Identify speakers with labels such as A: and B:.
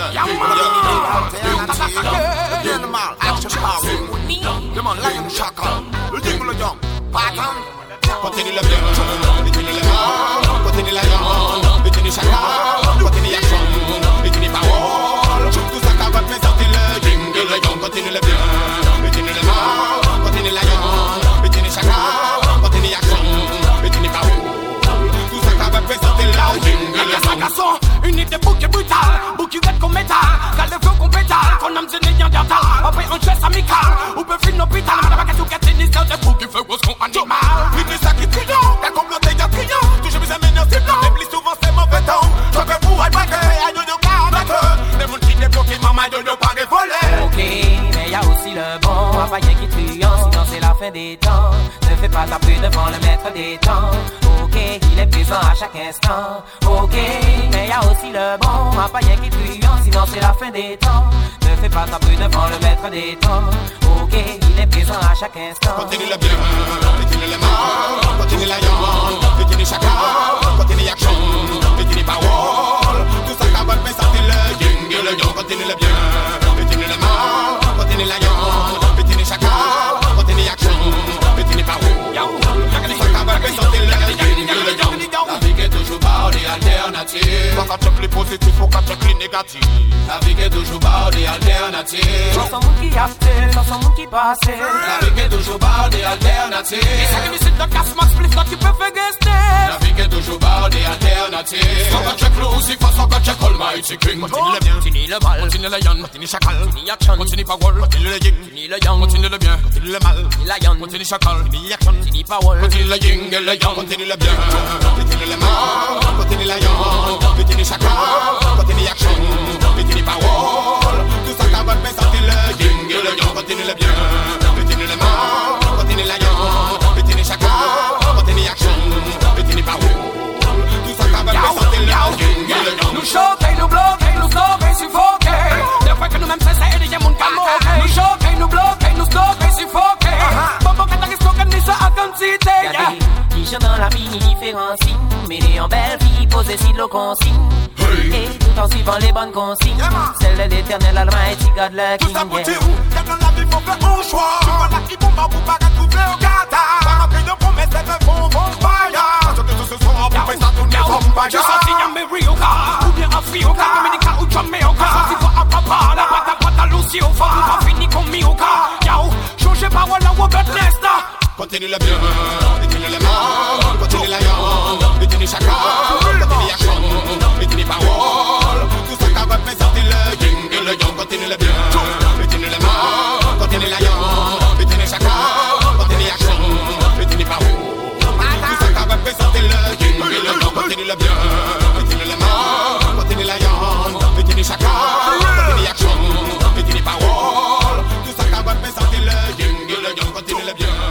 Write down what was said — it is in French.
A: Animal, action power. Come on, lion, chaka. Le jingle, le young. Pattern. Continue le bien, continue le mal. Continue la young, continue chaka. Continue action, continue power. Tout ça qui va présenter le jingle, le young. Continue le bien, continue le mal. Continue la young, continue chaka. Continue action, continue power. Tout ça qui va présenter le jingle, le young. Une idée bouquet brutal, bouquet red comme métal. Gal de feu qu'on pétale, qu'on aime zéné néandertal. Après un geste amical, ou peut finir l'hôpital. Madame a qu'à tout qu'à tenir, c'est un bouquet feu gros qu'on animal. Une ça qui triant, qu'à comploter y'a triant. Toujours mis à mener c'est blanc, mais plus souvent c'est mauvais temps. Je vais pour être braqué, à yo yo caractère. Des moun qui débloquent, maman yo yo pas dévoler.
B: Ok, mais y'a aussi le bon, un païen qui triant, sinon c'est la fin des temps. Ne fais pas taper devant le maître des temps. Ok, il est présent à chaque instant. Ok, mais y'a aussi le bon, un païen qui triant, sinon c'est la fin des temps. Ne fais pas taper devant le maître des temps. Ok, il est présent à chaque instant.
A: Continue le bien, continue le mal, continue la young, continue chacun, continue action, continue power. Tout ça qui va présenter le jingle, le young, continue le bien, continue le mal, continue la young, continue chacun, continue action, continue power. Tout ça qui va présenter le jingle, le young. La vie est toujours barre des alternatives. Faut qu'à check les positifs, faut qu'à check les négatifs. La vie est toujours barre des alternatives.
B: Sans son monde qui a fait, sans son monde qui passe.
A: La vie est toujours barre des alternatives.
B: Et ça qui décide de casse-max, plus là qui peut faire rester.
A: La vie est toujours barre des alternatives. Faut qu'à check Lucifer, faut qu'à check Almighty King. Continue le bien, continue le mal, continue le yan, continue chacal, continue action, continue power, continue le yin, continue le yang, continue le bien, continue le mal, continue la yan, continue chacal, continue action, continue power, continue le yin et le yang, continue le bien, continue le mal, continue la yan, continue chacal, continue action, continue power. Tout ça qui va présenter le yin et le yang, continue le bien, continue le mal, continue la yan, continue chacal, continue action, continue power. Tout ça qui va présenter le yin et le yang.
B: Nous choquer, nous bloquer, nous stopper, suffoquer. Des fois que nous-mêmes c'est et des gens qui moquer. Nous choquer, nous bloquer, nous stopper, suffoquer. Bon, quand t'as risque qu'on ça à quantité. Qui chante dans la mini différents signes. Mêlé en belle fille, posée si l'eau consigne. Et tout en suivant les bonnes consignes. Celle de l'éternel Almighty God le King.
A: Tout ça pour dire où, dans la vie faut faire un choix. Voilà qui pour moi, pour pas retrouver au gata. Par rappel de promesses, c'est un bon vampire. Je te dis ce soir, pour faire ça tourner vampire.
B: Tu sens signer America, ou bien Africa, Dominica ou Jamaica. Si tu vas à papa, la pata à Lucy, au fond, on va finir comme Mioka. Yao, changez parole à Robert Lester.
A: Continue le bien, continue le mal, continue la young, continue chacun, continue action, continue parole. Tout ça qui va présenter le yin et le yang, continue le bien, continue le mal, continue la young, continue chacun, continue action, continue parole. Tout ça qui va présenter le yin et le yang, continue le bien, continue le mal, continue la young, continue chacun, continue action, continue parole. Tout ça qui va présenter le yin et le yang, continue le bien.